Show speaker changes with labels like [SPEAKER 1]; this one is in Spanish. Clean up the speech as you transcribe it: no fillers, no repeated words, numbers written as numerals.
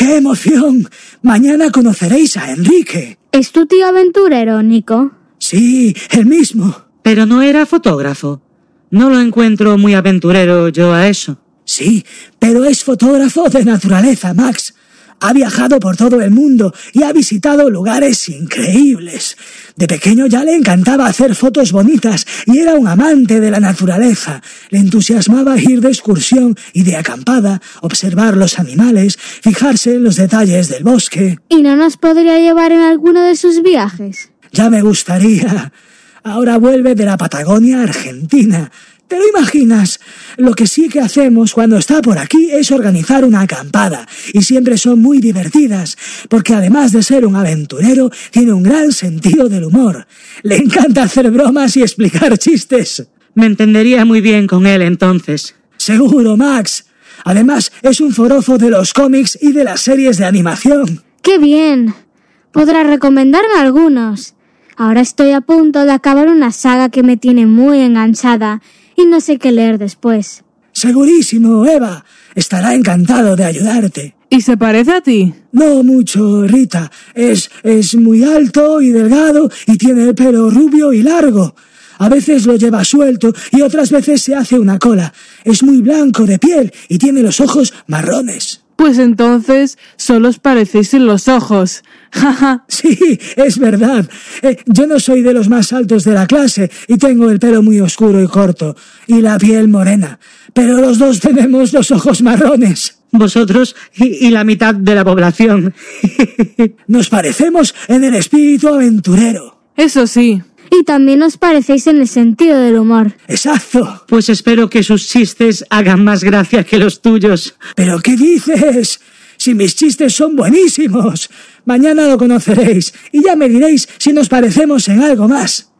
[SPEAKER 1] ¡Qué emoción! Mañana conoceréis a Enrique.
[SPEAKER 2] ¿Es tu tío aventurero, Nico?
[SPEAKER 1] Sí, el mismo.
[SPEAKER 3] Pero no era fotógrafo. No lo encuentro muy aventurero yo a eso.
[SPEAKER 1] Sí, pero es fotógrafo de naturaleza, Max. Ha viajado por todo el mundo y ha visitado lugares increíbles. De pequeño ya le encantaba hacer fotos bonitas y era un amante de la naturaleza. Le entusiasmaba ir de excursión y de acampada, observar los animales, fijarse en los detalles del bosque.
[SPEAKER 2] ¿Y no nos podría llevar en alguno de sus viajes?
[SPEAKER 1] Ya me gustaría. Ahora vuelve de la Patagonia, Argentina. ¿Te lo imaginas? Lo que sí que hacemos cuando está por aquí es organizar una acampada, y siempre son muy divertidas, porque además de ser un aventurero, tiene un gran sentido del humor. Le encanta hacer bromas y explicar chistes.
[SPEAKER 3] Me entendería muy bien con él entonces.
[SPEAKER 1] Seguro, Max. Además, es un forofo de los cómics y de las series de animación.
[SPEAKER 2] ¡Qué bien! Podrá recomendarme algunos. Ahora estoy a punto de acabar una saga que me tiene muy enganchada y no sé qué leer después.
[SPEAKER 1] Segurísimo, Eva. Estará encantado de ayudarte.
[SPEAKER 4] ¿Y se parece a ti?
[SPEAKER 1] No mucho, Rita. Es muy alto y delgado y tiene el pelo rubio y largo. A veces lo lleva suelto y otras veces se hace una cola. Es muy blanco de piel y tiene los ojos marrones.
[SPEAKER 4] Pues entonces solo os parecéis en los ojos. Jaja.
[SPEAKER 1] Sí, es verdad. Yo no soy de los más altos de la clase y tengo el pelo muy oscuro y corto y la piel morena. Pero los dos tenemos los ojos marrones.
[SPEAKER 3] Vosotros y la mitad de la población.
[SPEAKER 1] Nos parecemos en el espíritu aventurero.
[SPEAKER 4] Eso sí.
[SPEAKER 2] Y también os parecéis en el sentido del humor.
[SPEAKER 1] Exacto.
[SPEAKER 3] Pues espero que sus chistes hagan más gracia que los tuyos.
[SPEAKER 1] ¿Pero qué dices? Si mis chistes son buenísimos. Mañana lo conoceréis y ya me diréis si nos parecemos en algo más.